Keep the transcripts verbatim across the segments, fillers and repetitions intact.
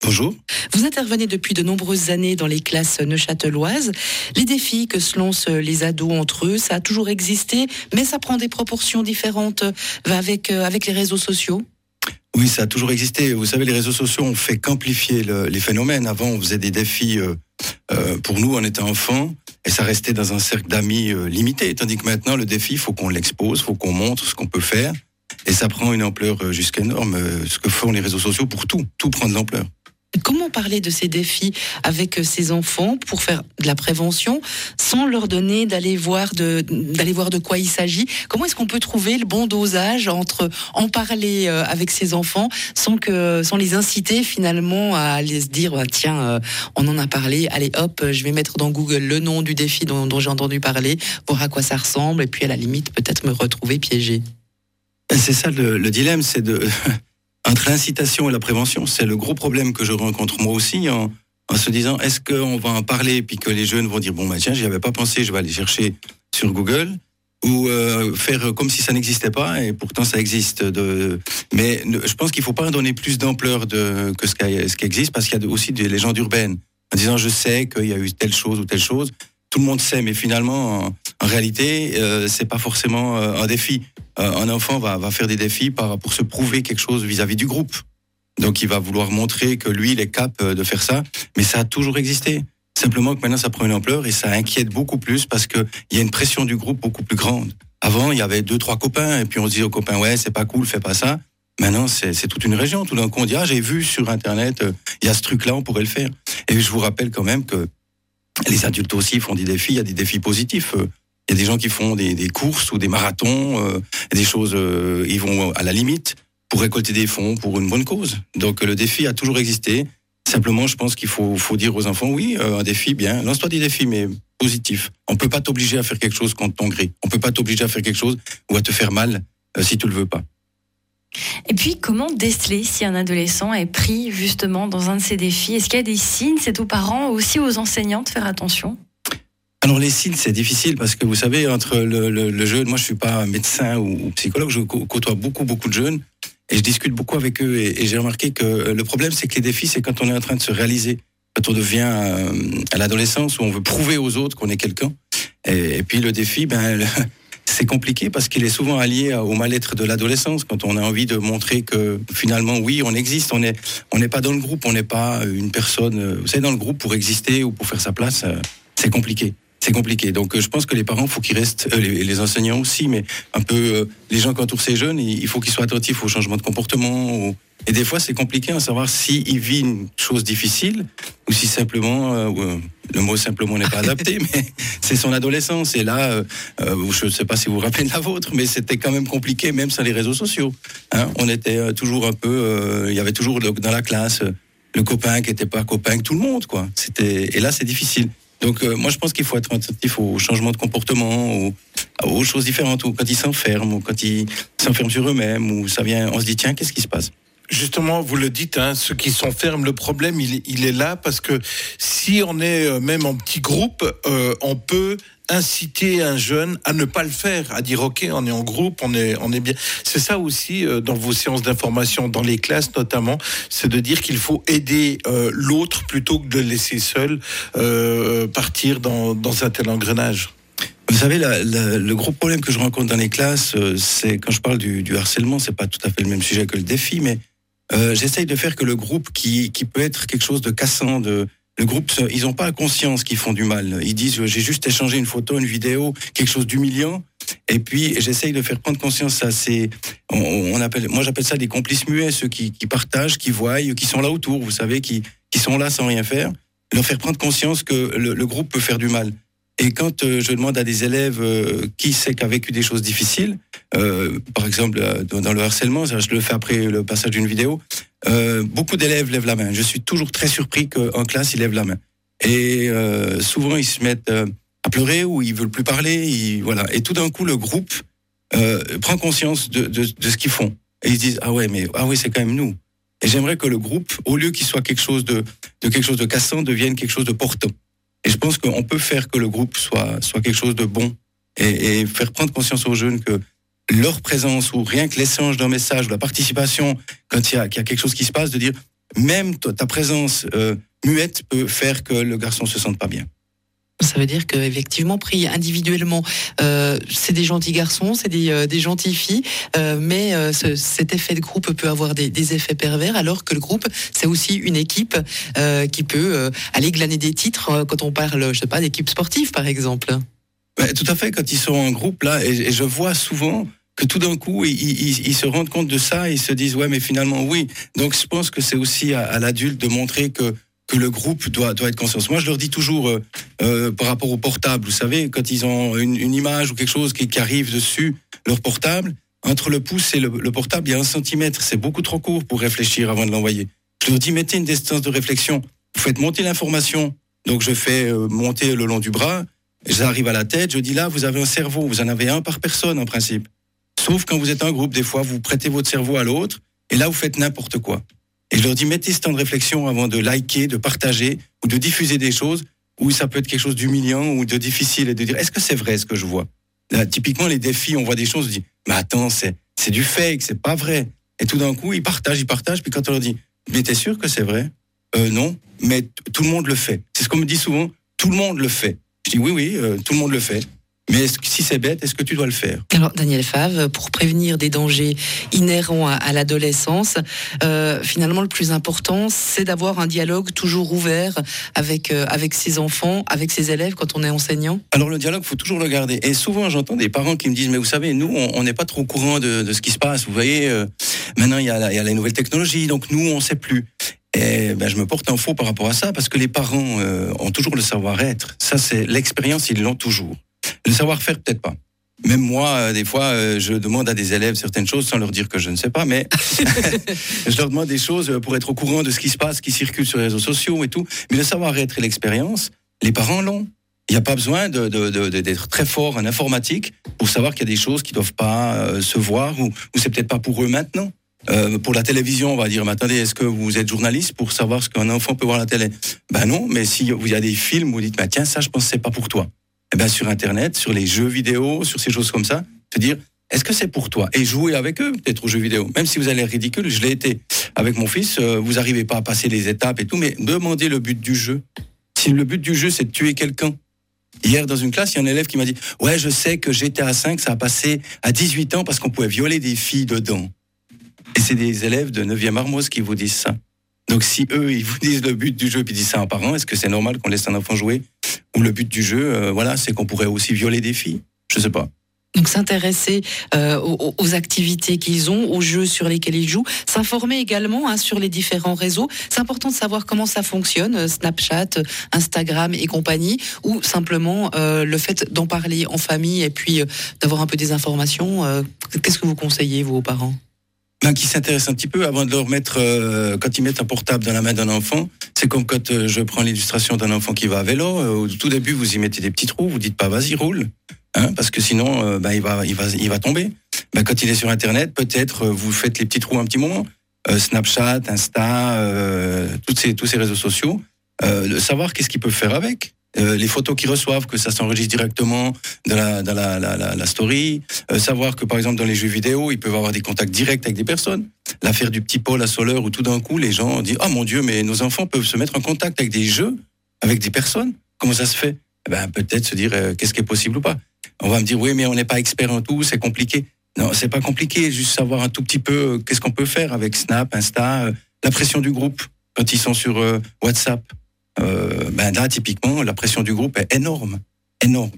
Bonjour. Vous intervenez depuis de nombreuses années dans les classes neuchâteloises. Les défis que se lancent les ados entre eux, ça a toujours existé, mais ça prend des proportions différentes avec, avec les réseaux sociaux. Oui, ça a toujours existé. Vous savez, les réseaux sociaux ont fait qu'amplifier le, les phénomènes. Avant, on faisait des défis euh, euh, pour nous, on était enfants, et ça restait dans un cercle d'amis euh, limité. Tandis que maintenant, le défi, il faut qu'on l'expose, il faut qu'on montre ce qu'on peut faire. Et ça prend une ampleur jusqu'à énorme. Ce que font les réseaux sociaux pour tout, tout prend de l'ampleur. Comment parler de ces défis avec ces enfants pour faire de la prévention sans leur donner d'aller voir de, d'aller voir de quoi il s'agit? Comment est-ce qu'on peut trouver le bon dosage entre en parler avec ces enfants sans que, sans les inciter finalement à aller se dire bah, tiens, on en a parlé, allez hop, je vais mettre dans Google le nom du défi dont, dont j'ai entendu parler, voir à quoi ça ressemble et puis à la limite peut-être me retrouver piégé. C'est ça le, le dilemme, c'est de... Entre l'incitation et la prévention, c'est le gros problème que je rencontre moi aussi en, en se disant est-ce qu'on va en parler puis que les jeunes vont dire bon bah tiens j'y avais pas pensé, je vais aller chercher sur Google ou euh, faire comme si ça n'existait pas et pourtant ça existe. De... Mais je pense qu'il faut pas donner plus d'ampleur de, que ce qui, ce qui existe parce qu'il y a aussi des légendes urbaines en disant je sais qu'il y a eu telle chose ou telle chose. Tout le monde sait, mais finalement, en, en réalité, euh, c'est pas forcément euh, un défi. Euh, un enfant va, va faire des défis par, pour se prouver quelque chose vis-à-vis du groupe. Donc, il va vouloir montrer que lui, il est capable de faire ça. Mais ça a toujours existé. Simplement que maintenant, ça prend une ampleur et ça inquiète beaucoup plus parce que il y a une pression du groupe beaucoup plus grande. Avant, il y avait deux, trois copains et puis on se dit aux copains, ouais, c'est pas cool, fais pas ça. Maintenant, c'est, c'est toute une région. Tout d'un coup, on dit, ah, j'ai vu sur Internet, euh, il y a ce truc-là, on pourrait le faire. Et je vous rappelle quand même que les adultes aussi font des défis, il y a des défis positifs. Il y a des gens qui font des, des courses ou des marathons, euh, des choses, euh, ils vont à la limite pour récolter des fonds pour une bonne cause. Donc le défi a toujours existé. Simplement, je pense qu'il faut, faut dire aux enfants, oui, euh, un défi, bien, lance-toi des défis, mais positifs. On ne peut pas t'obliger à faire quelque chose contre ton gré. On ne peut pas t'obliger à faire quelque chose ou à te faire mal euh, si tu ne le veux pas. Et puis, comment déceler si un adolescent est pris justement dans un de ces défis? Est-ce qu'il y a des signes? C'est aux parents, aussi aux enseignants de faire attention? Alors les signes, c'est difficile parce que vous savez, entre le, le, le jeune, moi je suis pas médecin ou, ou psychologue, je côtoie beaucoup, beaucoup de jeunes et je discute beaucoup avec eux et, et j'ai remarqué que le problème, c'est que les défis, c'est quand on est en train de se réaliser, quand on devient euh, à l'adolescence où on veut prouver aux autres qu'on est quelqu'un. Et, et puis le défi, ben... Le, c'est compliqué parce qu'il est souvent allié au mal-être de l'adolescence quand on a envie de montrer que finalement oui on existe, on est on n'est pas dans le groupe, on n'est pas une personne, vous savez, dans le groupe pour exister ou pour faire sa place, c'est compliqué. C'est compliqué. Donc je pense que les parents, faut qu'ils restent, euh, les, les enseignants aussi, mais un peu euh, les gens qui entourent ces jeunes, il faut qu'ils soient attentifs au changement de comportement. Au... Et des fois, c'est compliqué à savoir s'ils vivent une chose difficile ou si simplement, euh, le mot simplement n'est pas adapté, mais c'est son adolescence. Et là, euh, je ne sais pas si vous vous rappelez de la vôtre, mais c'était quand même compliqué, même sans les réseaux sociaux. Hein, on était euh, toujours un peu, euh, il y avait toujours le, dans la classe euh, le copain qui n'était pas copain avec tout le monde, quoi. C'était, et là, c'est difficile. Donc euh, moi je pense qu'il faut être attentif au changement de comportement, aux, aux choses différentes, ou quand ils s'enferment, ou quand ils s'enferment sur eux-mêmes, ou ça vient, on se dit tiens, qu'est-ce qui se passe? Justement, vous le dites, hein, ceux qui s'enferment, le problème il, il est là parce que si on est même en petit groupe, euh, on peut inciter un jeune à ne pas le faire, à dire ok, on est en groupe, on est on est bien. C'est ça aussi euh, dans vos séances d'information, dans les classes notamment, c'est de dire qu'il faut aider euh, l'autre plutôt que de le laisser seul euh, partir dans dans un tel engrenage. Vous savez, la, la, le gros problème que je rencontre dans les classes, euh, c'est quand je parle du, du harcèlement, c'est pas tout à fait le même sujet que le défi, mais euh, j'essaye de faire que le groupe qui qui peut être quelque chose de cassant, de le groupe, ils n'ont pas conscience qu'ils font du mal. Ils disent, j'ai juste échangé une photo, une vidéo, quelque chose d'humiliant. Et puis, j'essaye de faire prendre conscience à ces... On, on appelle, moi, j'appelle ça des complices muets, ceux qui, qui partagent, qui voient, qui sont là autour, vous savez, qui, qui sont là sans rien faire. Leur faire prendre conscience que le, le groupe peut faire du mal. Et quand euh, je demande à des élèves euh, qui c'est qui a vécu des choses difficiles, euh, par exemple, euh, dans le harcèlement, je le fais après le passage d'une vidéo, Euh, beaucoup d'élèves lèvent la main. Je suis toujours très surpris qu'en classe, ils lèvent la main. Et euh, souvent, ils se mettent euh, à pleurer ou ils veulent plus parler. Ils, voilà. Et tout d'un coup, le groupe euh, prend conscience de, de, de ce qu'ils font. Et ils se disent, ah ouais, mais ah oui, c'est quand même nous. Et j'aimerais que le groupe, au lieu qu'il soit quelque chose de, de quelque chose de cassant, devienne quelque chose de portant. Et je pense qu'on peut faire que le groupe soit, soit quelque chose de bon et, et faire prendre conscience aux jeunes que leur présence ou rien que l'échange d'un message, la participation, quand il y a, qu'il y a quelque chose qui se passe, de dire même ta, ta présence euh, muette peut faire que le garçon se sente pas bien. Ça veut dire qu'effectivement, pris individuellement, euh, c'est des gentils garçons, c'est des, euh, des gentilles filles, euh, mais euh, ce, cet effet de groupe peut avoir des, des effets pervers, alors que le groupe, c'est aussi une équipe euh, qui peut euh, aller glaner des titres euh, quand on parle, je sais pas, d'équipe sportive, par exemple. Ben, tout à fait, quand ils sont en groupe, là, et, et je vois souvent que tout d'un coup, ils, ils, ils se rendent compte de ça et ils se disent, ouais, mais finalement, oui. Donc, je pense que c'est aussi à, à l'adulte de montrer que que le groupe doit, doit être conscient. Moi, je leur dis toujours, euh, euh, par rapport au portable, vous savez, quand ils ont une, une image ou quelque chose qui, qui arrive dessus, leur portable, entre le pouce et le, le portable, il y a un centimètre. C'est beaucoup trop court pour réfléchir avant de l'envoyer. Je leur dis, mettez une distance de réflexion. Vous faites monter l'information. Donc, je fais euh, monter le long du bras. J'arrive à la tête. Je dis, là, vous avez un cerveau. Vous en avez un par personne, en principe. Sauf quand vous êtes un groupe, des fois, vous prêtez votre cerveau à l'autre. Et là, vous faites n'importe quoi. Et je leur dis, mettez ce temps de réflexion avant de liker, de partager ou de diffuser des choses où ça peut être quelque chose d'humiliant ou de difficile et de dire, est-ce que c'est vrai ce que je vois? Là, typiquement, les défis, on voit des choses, on se dit, mais attends, c'est, c'est du fake, c'est pas vrai. Et tout d'un coup, ils partagent, ils partagent, puis quand on leur dit, mais t'es sûr que c'est vrai? Euh, non, mais t- tout le monde le fait. C'est ce qu'on me dit souvent, tout le monde le fait. Je dis, oui, oui, euh, tout le monde le fait. Mais est-ce que, si c'est bête, est-ce que tu dois le faire? Alors, Daniel Favre, pour prévenir des dangers inhérents à, à l'adolescence, euh, finalement, le plus important, c'est d'avoir un dialogue toujours ouvert avec, euh, avec ses enfants, avec ses élèves quand on est enseignant. Alors, le dialogue, il faut toujours le garder. Et souvent, j'entends des parents qui me disent, mais vous savez, nous, on n'est pas trop au courant de, de ce qui se passe. Vous voyez, euh, maintenant, il y, a, il y a les nouvelles technologies, donc nous, on ne sait plus. Et ben, je me porte en faux par rapport à ça, parce que les parents euh, ont toujours le savoir-être. Ça, c'est l'expérience, ils l'ont toujours. Le savoir-faire, peut-être pas. Même moi, euh, des fois, euh, je demande à des élèves certaines choses sans leur dire que je ne sais pas, mais je leur demande des choses pour être au courant de ce qui se passe, qui circule sur les réseaux sociaux et tout. Mais le savoir-être et l'expérience, les parents l'ont. Il n'y a pas besoin de, de, de, de, d'être très fort en informatique pour savoir qu'il y a des choses qui ne doivent pas euh, se voir ou, ou c'est peut-être pas pour eux maintenant. Euh, pour la télévision, on va dire, mais attendez, est-ce que vous êtes journaliste pour savoir ce qu'un enfant peut voir à la télé? Ben non, mais s'il y a des films où vous dites, bah, tiens, ça, je pense que c'est pas pour toi. Eh ben, sur Internet, sur les jeux vidéo, sur ces choses comme ça, te dire, est-ce que c'est pour toi? Et jouer avec eux, peut-être aux jeux vidéo. Même si vous allez être ridicule, je l'ai été avec mon fils, euh, vous n'arrivez pas à passer les étapes et tout, mais demandez le but du jeu. Si le but du jeu, c'est de tuer quelqu'un. Hier, dans une classe, il y a un élève qui m'a dit, ouais, je sais que G T A cinq, ça a passé à dix-huit ans parce qu'on pouvait violer des filles dedans. Et c'est des élèves de neuvième Armos qui vous disent ça. Donc si eux, ils vous disent le but du jeu, puis ils disent ça à un parent, est-ce que c'est normal qu'on laisse un enfant jouer? Ou le but du jeu, euh, voilà, c'est qu'on pourrait aussi violer des filles? Je sais pas. Donc s'intéresser euh, aux, aux activités qu'ils ont, aux jeux sur lesquels ils jouent, s'informer également hein, sur les différents réseaux. C'est important de savoir comment ça fonctionne, Snapchat, Instagram et compagnie, ou simplement euh, le fait d'en parler en famille et puis euh, d'avoir un peu des informations. Euh, qu'est-ce que vous conseillez, vous, aux parents? Ben, qui s'intéressent un petit peu avant de leur mettre, euh, quand ils mettent un portable dans la main d'un enfant, c'est comme quand euh, je prends l'illustration d'un enfant qui va à vélo, euh, au tout début vous y mettez des petits trous, vous dites pas vas-y roule, hein, parce que sinon euh, ben, il va, il va, il va tomber. Ben, quand il est sur Internet, peut-être euh, vous faites les petits trous un petit moment, euh, Snapchat, Insta, euh, toutes ces, tous ces réseaux sociaux, euh, de savoir qu'est-ce qu'ils peuvent faire avec. Euh, les photos qu'ils reçoivent, que ça s'enregistre directement dans la, dans la, la, la, la story, euh, savoir que par exemple dans les jeux vidéo, ils peuvent avoir des contacts directs avec des personnes. L'affaire du petit Paul à Soleure où tout d'un coup les gens disent « Ah mon Dieu, mais nos enfants peuvent se mettre en contact avec des jeux, avec des personnes. Comment ça se fait ?» Eh ben, peut-être se dire euh, qu'est-ce qui est possible ou pas. On va me dire « Oui, mais on n'est pas expert en tout, c'est compliqué. » Non, c'est pas compliqué, juste savoir un tout petit peu euh, qu'est-ce qu'on peut faire avec Snap, Insta, euh, la pression du groupe quand ils sont sur euh, WhatsApp. Euh, ben là, typiquement, la pression du groupe est énorme, énorme.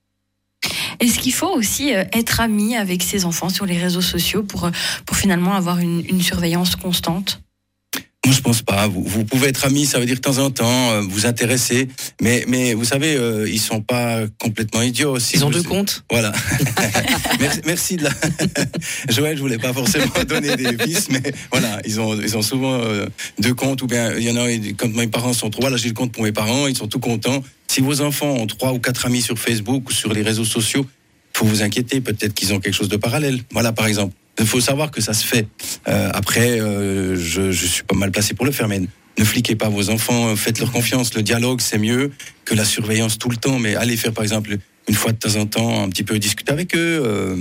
Est-ce qu'il faut aussi être ami avec ses enfants sur les réseaux sociaux pour, pour finalement avoir une, une surveillance constante? Moi, je pense pas. Vous, vous pouvez être amis, ça veut dire de temps en temps euh, vous intéresser, mais mais vous savez, euh, ils sont pas complètement idiots. Si ils ont vous... deux comptes. Voilà. merci, merci de la. Joël, je voulais pas forcément donner des pistes, mais voilà, ils ont ils ont souvent euh, deux comptes ou bien il y en a quand mes parents sont trois. Là, j'ai le compte pour mes parents, ils sont tout contents. Si vos enfants ont trois ou quatre amis sur Facebook ou sur les réseaux sociaux, faut vous inquiéter. Peut-être qu'ils ont quelque chose de parallèle. Voilà, par exemple. Il faut savoir que ça se fait. Euh, après, euh, je, je suis pas mal placé pour le faire, mais ne fliquez pas vos enfants, faites-leur confiance. Le dialogue, c'est mieux que la surveillance tout le temps, mais allez faire, par exemple, une fois de temps en temps, un petit peu discuter avec eux. Euh,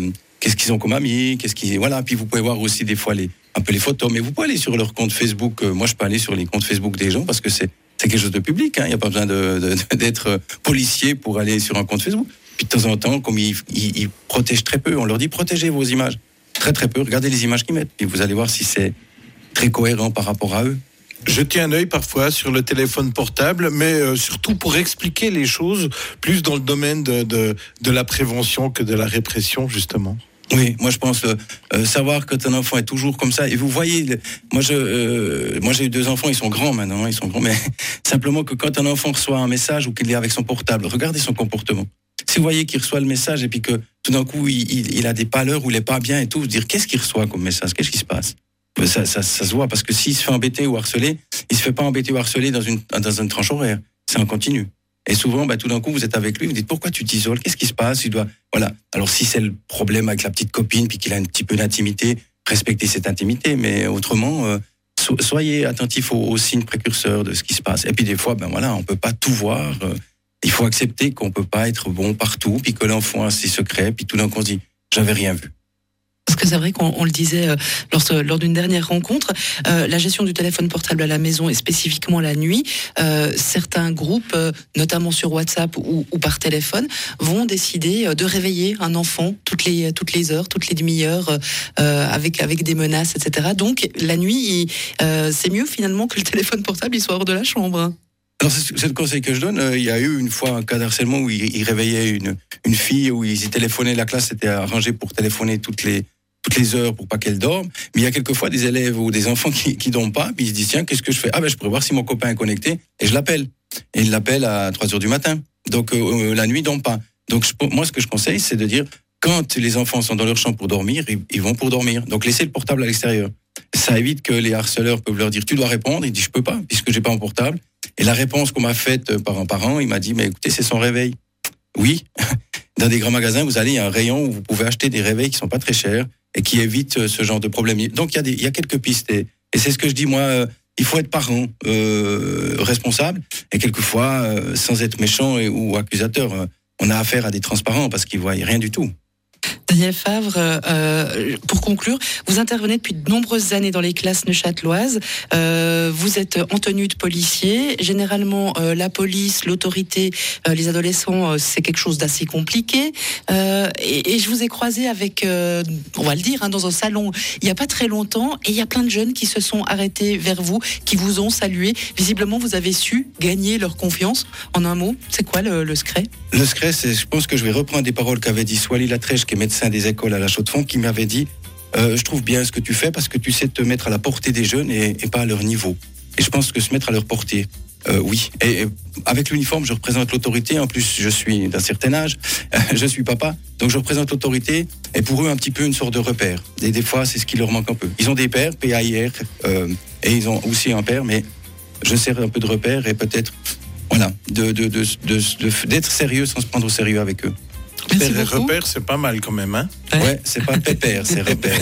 qu'est-ce qu'ils ont comme amis, qu'est-ce qu'ils, voilà. Puis vous pouvez voir aussi des fois les, un peu les photos, mais vous pouvez aller sur leur compte Facebook. Moi, je peux aller sur les comptes Facebook des gens parce que c'est, c'est quelque chose de public. Il hein. n'y a pas besoin de, de, d'être policier pour aller sur un compte Facebook. Puis de temps en temps, comme ils, ils, ils protègent très peu, on leur dit protégez vos images. Très très peu. Regardez les images qu'ils mettent. Puis vous allez voir si c'est très cohérent par rapport à eux. Jeter un œil parfois sur le téléphone portable, mais euh, surtout pour expliquer les choses plus dans le domaine de, de, de la prévention que de la répression, justement. Oui, moi je pense euh, euh, savoir que ton enfant est toujours comme ça. Et vous voyez, le, moi je, euh, moi j'ai eu deux enfants, ils sont grands maintenant, ils sont grands, mais simplement que quand un enfant reçoit un message ou qu'il est avec son portable, regardez son comportement. Si vous voyez qu'il reçoit le message et puis que tout d'un coup il, il, il a des pâleurs ou il est pas bien et tout, vous dire qu'est-ce qu'il reçoit comme message, qu'est-ce qui se passe? Ça, ça, ça se voit parce que s'il se fait embêter ou harceler, il se fait pas embêter ou harceler dans une dans une tranche horaire. C'est en continu. Et souvent, bah, tout d'un coup, vous êtes avec lui, vous dites pourquoi tu t'isoles, qu'est-ce qui se passe, il doit, voilà. Alors si c'est le problème avec la petite copine puis qu'il a un petit peu d'intimité, respectez cette intimité, mais autrement, euh, so, soyez attentifs aux, aux signes précurseurs de ce qui se passe. Et puis des fois, ben voilà, on peut pas tout voir. Euh, il faut accepter qu'on peut pas être bon partout, puis que l'enfant a ses secrets, puis tout d'un coup on se dit j'avais rien vu. Parce que c'est vrai qu'on on le disait euh, lors, lors d'une dernière rencontre, euh, la gestion du téléphone portable à la maison et spécifiquement la nuit, euh, certains groupes, euh, notamment sur WhatsApp ou, ou par téléphone, vont décider euh, de réveiller un enfant toutes les toutes les heures, toutes les demi-heures, euh, avec avec des menaces, et cetera. Donc la nuit, il, euh, c'est mieux finalement que le téléphone portable il soit hors de la chambre. Alors c'est, c'est le conseil que je donne. Euh, il y a eu une fois un cas d'harcèlement où il, il réveillait une une fille, où ils y téléphonaient, la classe était arrangée pour téléphoner toutes les toutes les heures pour pas qu'elle dorme. Mais il y a quelquefois des élèves ou des enfants qui qui dorment pas, puis ils se disent tiens, qu'est-ce que je fais? Ah ben je pourrais voir si mon copain est connecté et je l'appelle. Et il l'appelle à trois heures du matin. Donc euh, la nuit ils dorment pas. Donc je, moi ce que je conseille c'est de dire quand les enfants sont dans leur chambre pour dormir, ils, ils vont pour dormir. Donc laissez le portable à l'extérieur. Ça évite que les harceleurs peuvent leur dire tu dois répondre. Il dit je peux pas puisque j'ai pas mon portable. Et la réponse qu'on m'a faite par un parent, il m'a dit mais écoutez c'est son réveil. Oui. Dans des grands magasins, vous allez, il y a un rayon où vous pouvez acheter des réveils qui sont pas très chers et qui évitent ce genre de problème. Donc il y a des, il y a quelques pistes et, et c'est ce que je dis moi. Euh, il faut être parent euh, responsable et quelquefois euh, sans être méchant et, ou accusateur. Euh, on a affaire à des transparents parce qu'ils voient rien du tout. Daniel Favre, euh, pour conclure, vous intervenez depuis de nombreuses années dans les classes neuchâteloises. Euh, vous êtes en tenue de policier. Généralement, euh, la police, l'autorité, euh, les adolescents, euh, c'est quelque chose d'assez compliqué. Euh, et, et je vous ai croisé avec, euh, on va le dire, hein, dans un salon il n'y a pas très longtemps. Et il y a plein de jeunes qui se sont arrêtés vers vous, qui vous ont salué. Visiblement, vous avez su gagner leur confiance. En un mot, c'est quoi le, le secret ? Le secret, c'est, je pense que je vais reprendre des paroles qu'avait dit Swali Latrèche, qui est médecin des écoles à la Chaux-de-Fonds, qui m'avait dit euh, je trouve bien ce que tu fais parce que tu sais te mettre à la portée des jeunes et, et pas à leur niveau. Et je pense que se mettre à leur portée, euh, oui. Et, et avec l'uniforme, je représente l'autorité. En plus, je suis d'un certain âge, je suis papa, donc je représente l'autorité. Et pour eux, un petit peu une sorte de repère. Et des fois, c'est ce qui leur manque un peu. Ils ont des pères, P A I R, euh, et ils ont aussi un père, mais je sers un peu de repère et peut-être, voilà, de, de, de, de, de, d'être sérieux sans se prendre au sérieux avec eux. Père et repère, c'est pas mal quand même, hein? Ouais, c'est pas pépère, c'est repère.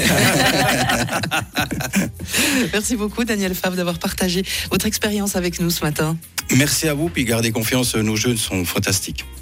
Merci beaucoup, Daniel Favre, d'avoir partagé votre expérience avec nous ce matin. Merci à vous, puis gardez confiance, nos jeunes sont fantastiques.